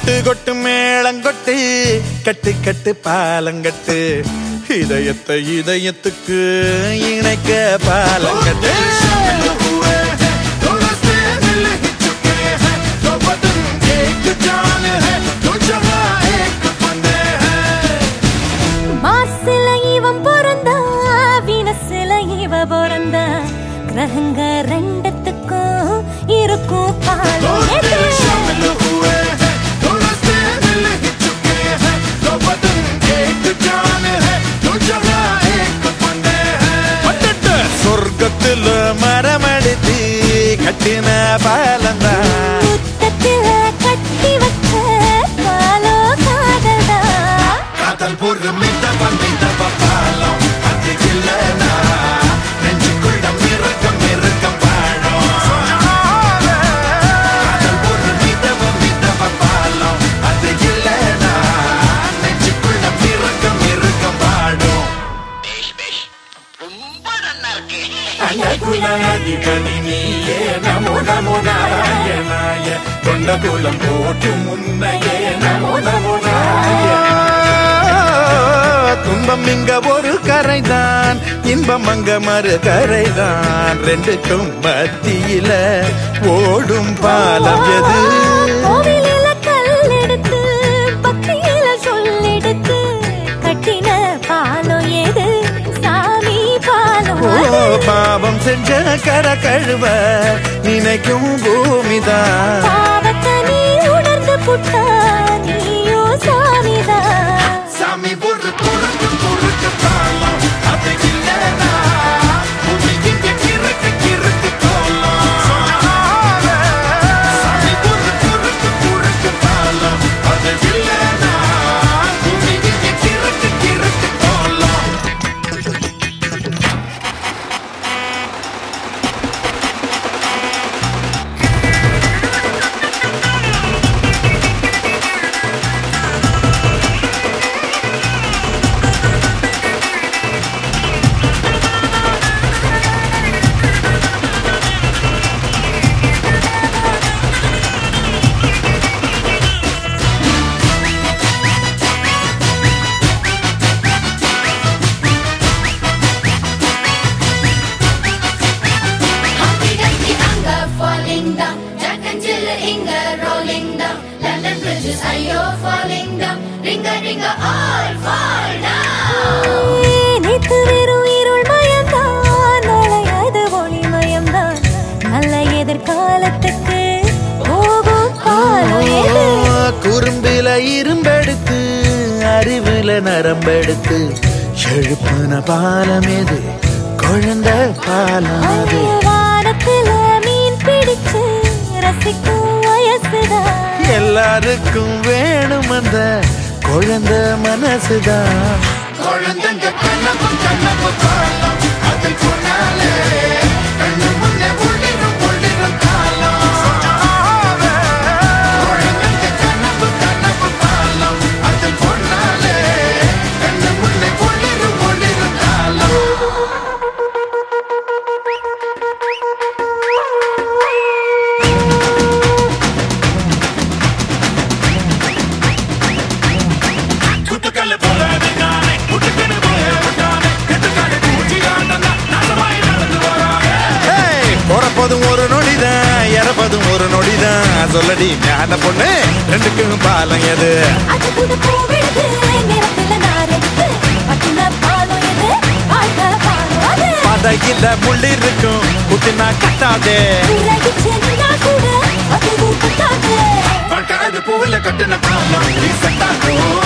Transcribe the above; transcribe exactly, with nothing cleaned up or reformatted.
கொட்டு கொட்டு மேளங்கொட்டு கட்டு கட்டு பாலங்கட்டு இதயத்தை இதயத்துக்கு இணைக்க பாலங்கட்டு கிரகங்க ரெண்டத்துக்கும் இருக்கும் பாலம் சொர்க்கத்துல மரமடித்து கட்டின பாலந்தா முத்தத்துல கட்டி வச்ச பாலோ காதல்தா காதல் பொறுமை தவ தவ பாலம் அது இல்லனா நெஞ்சுக்குள்ள மிருகம் மிருகம் வாழும் காதல் பொறுமை தவ தவ பாலம் அது இல்லனா நெஞ்சுக்குள்ள மிருகம் மிருகம் வாழும் ரொம்ப நல்லா இருக்கு அழகுலாதி கனினியே நமோ நமோ நாராயணாய கொண்டகுலம் போட்டு முன்னையே நமோ நமோ துன்பம் இங்க ஒரு கரைதான் இன்பம் அங்க மறு கரைதான் ரெண்டுக்கும் மத்தியில ஓடும் பாலம் எது கோவிலில கல்லெடுத்து பக்தியில சொல்லெடுத்து கட்டின பாலம் எது சாமி பாலம் பாவம் செஞ்ச கர கழுவ நினைக்கும் பூமிதான் பாவத்தை நீ உணர்ந்து புட்டா நீயோ சாமிதான் சாமி பொறு பொறுக்கு பொறுக்கு பாலம் அது இல்லனா பூமி இங்க கிறுக்கு கிறுக்கு கோலம் சாமி பொறு பொறுக்கு பொறுக்கு பாலம் அது இல்லனா பூமி இங்க கிறுக்கு கிறுக்கு கோலம் குறும்பில இரும்பெடுத்து அறிவுல நரம்பெடுத்து எழுப்புன பாலம் எது குழந்தை பாலம் அது வானத்துல மீன் பிடிச்சு ரசிக்கும் வயசுதான் எல்லாருக்கும் வேணும் அந்த குழந்தை மனசுதான் குழந்தைங்க கண்ணப்பு கண்ணப்பு பாலம் அது கொண்டாலே கண்ணு முன்னே ஒளிரும் ஒளிரும் காலம் குழந்தைங்க கண்ணப்பு கண்ணப்பு பாலம் அது கொண்டாலே கண்ணு முன்னே ஒளிரும் ஒளிரும் காலம் பொறப்பதும் ஒரு நொடிதான் இறப்பதும் ஒரு நொடிதான் சொல்லடி ஞான பொண்ணு ரெண்டுக்கும் பாலம் எது பதையில முள்ளி இருக்கும் குத்தினா கட்டாதே பூவில கட்டின பாலம்